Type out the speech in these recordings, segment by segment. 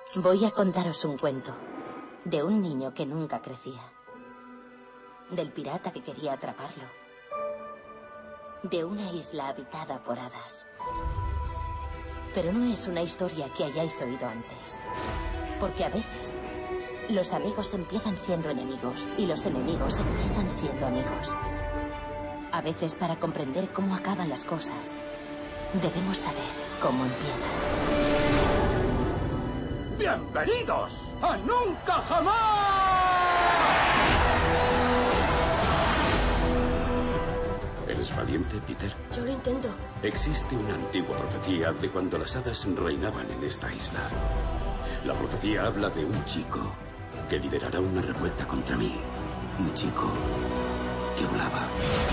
Voy a contaros un cuento de un niño que nunca crecía, del pirata que quería atraparlo, de una isla habitada por hadas. Pero no es una historia que hayáis oído antes, porque a veces los amigos empiezan siendo enemigos y los enemigos empiezan siendo amigos. A veces, para comprender cómo acaban las cosas, debemos saber cómo empiezan. ¡Bienvenidos a Nunca Jamás! ¿Eres valiente, Peter? Yo lo intento. Existe una antigua profecía de cuando las hadas reinaban en esta isla. La profecía habla de un chico que liderará una revuelta contra mí. Un chico que volaba.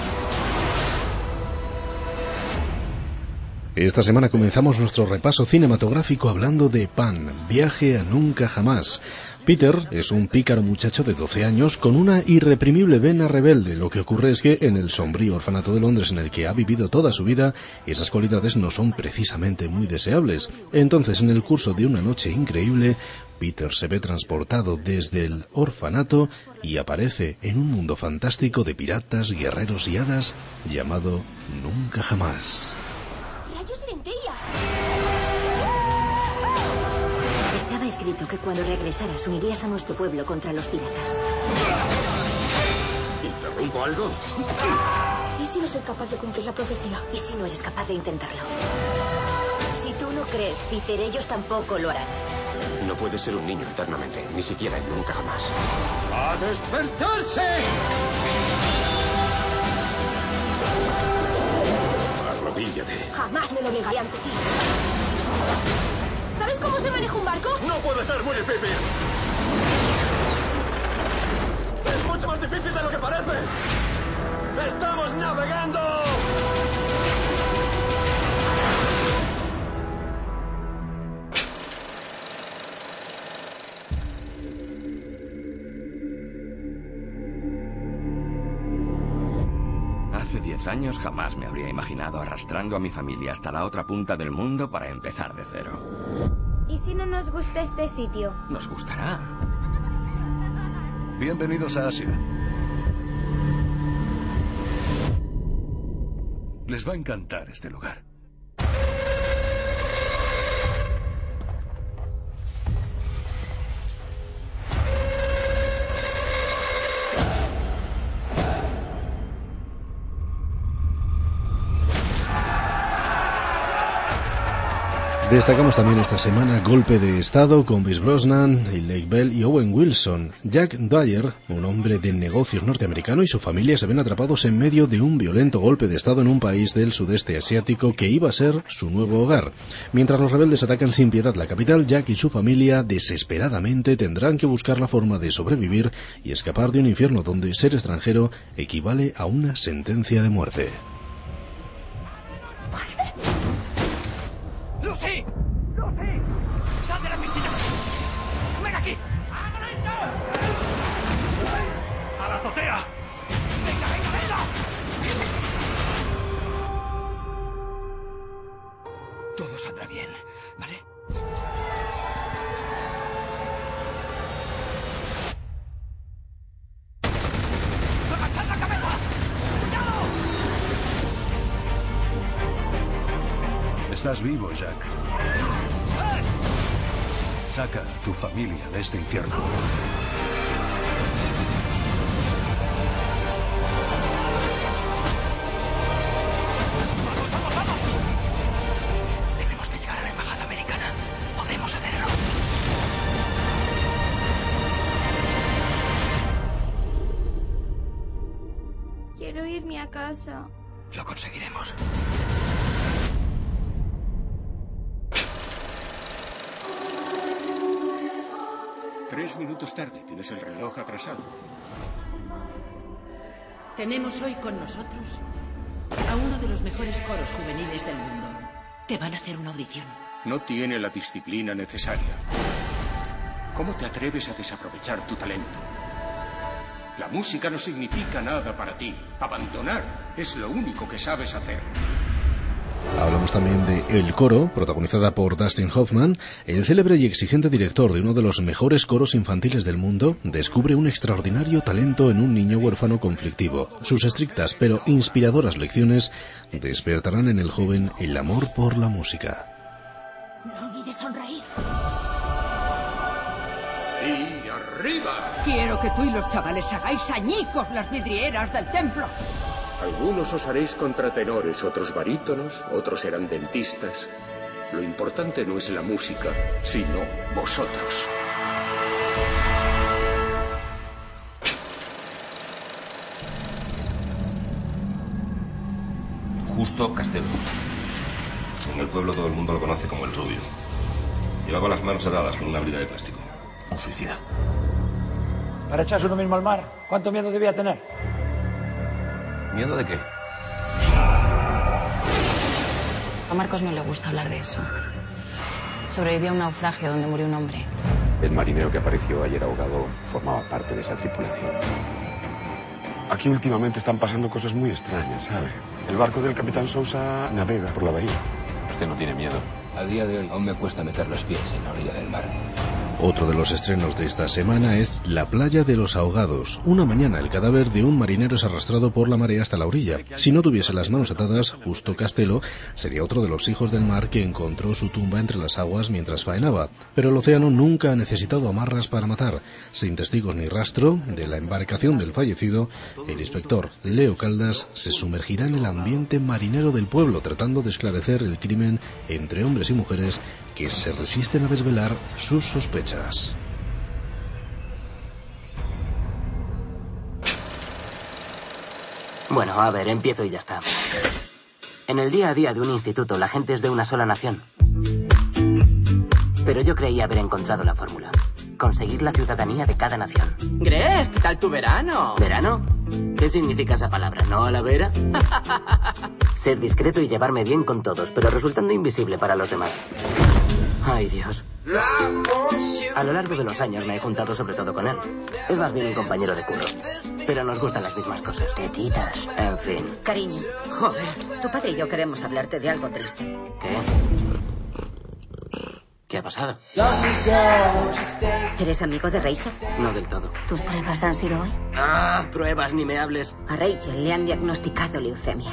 Esta semana comenzamos nuestro repaso cinematográfico hablando de Pan, Viaje a Nunca Jamás. Peter es un pícaro muchacho de 12 años con una irreprimible vena rebelde. Lo que ocurre es que en el sombrío orfanato de Londres en el que ha vivido toda su vida, esas cualidades no son precisamente muy deseables. Entonces, en el curso de una noche increíble, Peter se ve transportado desde el orfanato y aparece en un mundo fantástico de piratas, guerreros y hadas llamado Nunca Jamás. ¡Rayos y lentillas! Estaba escrito que cuando regresaras unirías a nuestro pueblo contra los piratas. ¿Interrumpo algo? ¿Y si no soy capaz de cumplir la profecía? ¿Y si no eres capaz de intentarlo? Si tú no crees, Peter, ellos tampoco lo harán. No puedes ser un niño eternamente, ni siquiera en Nunca Jamás. ¡A despertarse! Arrodíllate. Jamás me doblegaré ante ti. ¿Sabes cómo se maneja un barco? ¡No puede ser muy difícil! ¡Es mucho más difícil de lo que parece! ¡Estamos navegando! Hace 10 años jamás me habría imaginado arrastrando a mi familia hasta la otra punta del mundo para empezar de cero. ¿Y si no nos gusta este sitio? Nos gustará. Bienvenidos a Asia. Les va a encantar este lugar. Destacamos también esta semana Golpe de Estado con Pierce Brosnan, Lake Bell y Owen Wilson. Jack Dwyer, un hombre de negocios norteamericano, y su familia se ven atrapados en medio de un violento golpe de Estado en un país del sudeste asiático que iba a ser su nuevo hogar. Mientras los rebeldes atacan sin piedad la capital, Jack y su familia desesperadamente tendrán que buscar la forma de sobrevivir y escapar de un infierno donde ser extranjero equivale a una sentencia de muerte. ¡Lucy! ¡Lucy! ¡Sal de la piscina! ¡Ven aquí! ¡A la azotea! ¡Venga, venga, venga! Todo saldrá bien, ¿vale? ¡Agachad la cabeza! ¡Cuidado! Estás vivo, Jack. Saca a tu familia de este infierno. Tenemos que llegar a la embajada americana. Podemos hacerlo. Quiero irme a casa. Lo conseguiremos. Tres minutos tarde, tienes el reloj atrasado. Tenemos hoy con nosotros a uno de los mejores coros juveniles del mundo. Te van a hacer una audición. No tiene la disciplina necesaria. ¿Cómo te atreves a desaprovechar tu talento? La música no significa nada para ti. Abandonar es lo único que sabes hacer. Hablamos también de El Coro, protagonizada por Dustin Hoffman. El célebre y exigente director de uno de los mejores coros infantiles del mundo descubre un extraordinario talento en un niño huérfano conflictivo. Sus estrictas pero inspiradoras lecciones despertarán en el joven el amor por la música. No olvides sonreír. ¡Y arriba! Quiero que tú y los chavales hagáis añicos las vidrieras del templo. Algunos os haréis contratenores, otros barítonos, otros serán dentistas. Lo importante no es la música, sino vosotros. Justo Castelo. En el pueblo todo el mundo lo conoce como el Rubio. Llevaba las manos atadas con una brida de plástico. Un suicida. Para echarse uno mismo al mar, ¿cuánto miedo debía tener? ¿Miedo de qué? A Marcos no le gusta hablar de eso. Sobrevivió a un naufragio donde murió un hombre. El marinero que apareció ayer ahogado formaba parte de esa tripulación. Aquí últimamente están pasando cosas muy extrañas, ¿sabe? El barco del capitán Sousa navega por la bahía. ¿Usted no tiene miedo? A día de hoy aún me cuesta meter los pies en la orilla del mar. Otro de los estrenos de esta semana es La playa de los ahogados. Una mañana el cadáver de un marinero es arrastrado por la marea hasta la orilla. Si no tuviese las manos atadas, Justo Castelo sería otro de los hijos del mar que encontró su tumba entre las aguas mientras faenaba. Pero el océano nunca ha necesitado amarras para matar. Sin testigos ni rastro de la embarcación del fallecido, el inspector Leo Caldas se sumergirá en el ambiente marinero del pueblo tratando de esclarecer el crimen entre hombres y mujeres que se resisten a desvelar sus sospechas. Bueno, a ver, empiezo y ya está. En el día a día de un instituto, la gente es de una sola nación. Pero yo creía haber encontrado la fórmula. Conseguir la ciudadanía de cada nación. Greg, ¿qué tal tu verano? ¿Verano? ¿Qué significa esa palabra? ¿No a la vera? Ser discreto y llevarme bien con todos, pero resultando invisible para los demás. Ay, Dios. A lo largo de los años me he juntado sobre todo con él. Es más bien un compañero de curro. Pero nos gustan las mismas cosas. Tetitas. En fin. Cariño. Joder. Tu padre y yo queremos hablarte de algo triste. ¿Qué? ¿Qué ha pasado? ¿Eres amigo de Rachel? No del todo. ¿Tus pruebas han sido hoy? Ah, pruebas, ni me hables. A Rachel le han diagnosticado leucemia.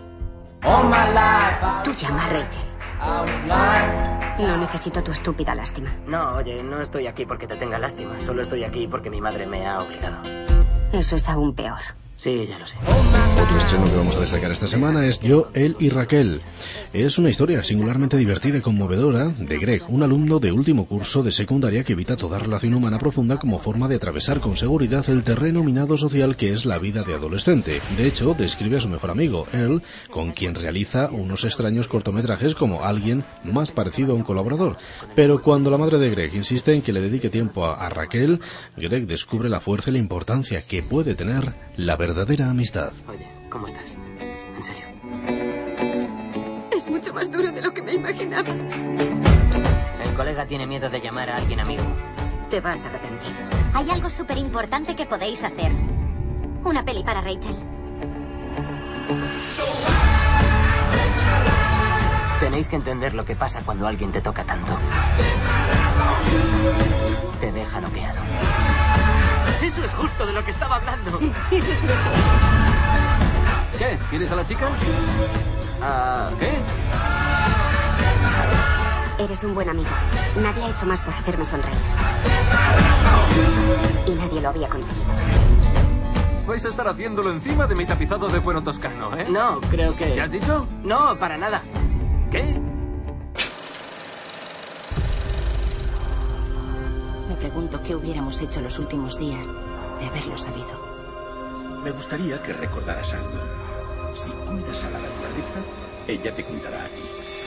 Tú llama a Rachel. No necesito tu estúpida lástima. No, oye, no estoy aquí porque te tenga lástima. Solo estoy aquí porque mi madre me ha obligado. Eso es aún peor. Sí, ya lo sé. Otro estreno que vamos a destacar esta semana es Yo, Él y Raquel. Es una historia singularmente divertida y conmovedora de Greg, un alumno de último curso de secundaria que evita toda relación humana profunda como forma de atravesar con seguridad el terreno minado social que es la vida de adolescente. De hecho, describe a su mejor amigo, Earl, con quien realiza unos extraños cortometrajes como alguien más parecido a un colaborador. Pero cuando la madre de Greg insiste en que le dedique tiempo a Raquel, Greg descubre la fuerza y la importancia que puede tener la verdadera amistad. Oye, ¿cómo estás? En serio. Es mucho más duro de lo que me imaginaba. El colega tiene miedo de llamar a alguien amigo. Te vas a arrepentir. Hay algo súper importante que podéis hacer. Una peli para Rachel. Tenéis que entender lo que pasa cuando alguien te toca tanto. Te deja noqueado. Eso es justo de lo que estaba hablando. ¿Qué? ¿Quieres a la chica? ¿Qué? Eres un buen amigo. Nadie ha hecho más por hacerme sonreír. Y nadie lo había conseguido. Vais a estar haciéndolo encima de mi tapizado de cuero toscano, ¿eh? No, creo que... ¿Qué has dicho? No, para nada. ¿Qué? Me pregunto qué hubiéramos hecho los últimos días de haberlo sabido. Me gustaría que recordaras algo. Si cuidas a la naturaleza, ella te cuidará a ti.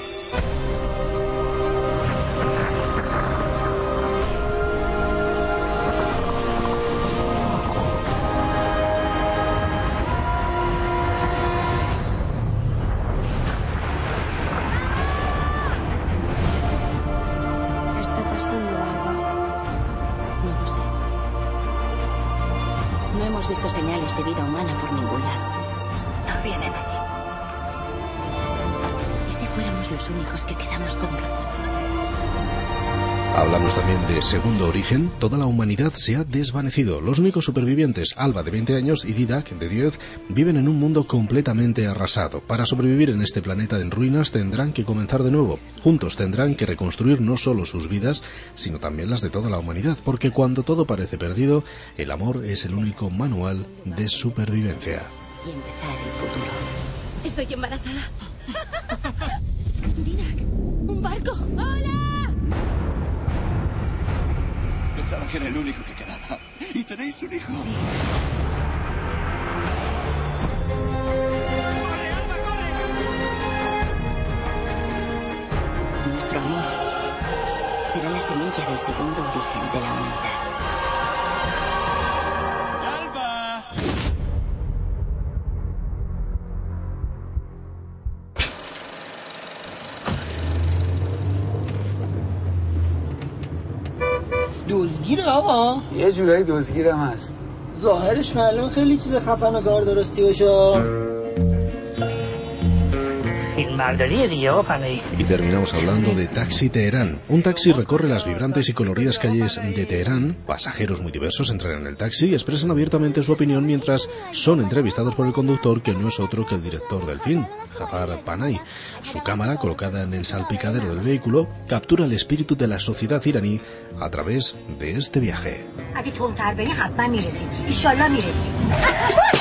¿Está pasando algo? No lo sé. No hemos visto señales de vida humana por ningún lado. No viene nadie. ¿Y si si fuéramos los únicos que quedamos con vida. Hablamos también de Segundo Origen. Toda la humanidad se ha desvanecido. Los únicos supervivientes, Alba de 20 años y Didac de 10, viven en un mundo completamente arrasado. Para sobrevivir en este planeta en ruinas tendrán que comenzar de nuevo. Juntos tendrán que reconstruir no solo sus vidas, sino también las de toda la humanidad, porque cuando todo parece perdido, el amor es el único manual de supervivencia. Y empezar el futuro. Estoy embarazada. Didac, un barco. ¡Hola! Pensaba que era el único que quedaba. ¿Y tenéis un hijo? Sí. Nuestro amor será la semilla del segundo origen de la humanidad. ¡Alba! دزگیره آقا یه جورایی دزگیرم هست ظاهرش معلوم خیلی چیز خفن و کار درستی باشه Y terminamos hablando de Taxi Teherán. Un taxi recorre las vibrantes y coloridas calles de Teherán. Pasajeros muy diversos entran en el taxi y expresan abiertamente su opinión mientras son entrevistados por el conductor, que no es otro que el director del film, Jafar Panahi. Su cámara, colocada en el salpicadero del vehículo, captura el espíritu de la sociedad iraní a través de este viaje.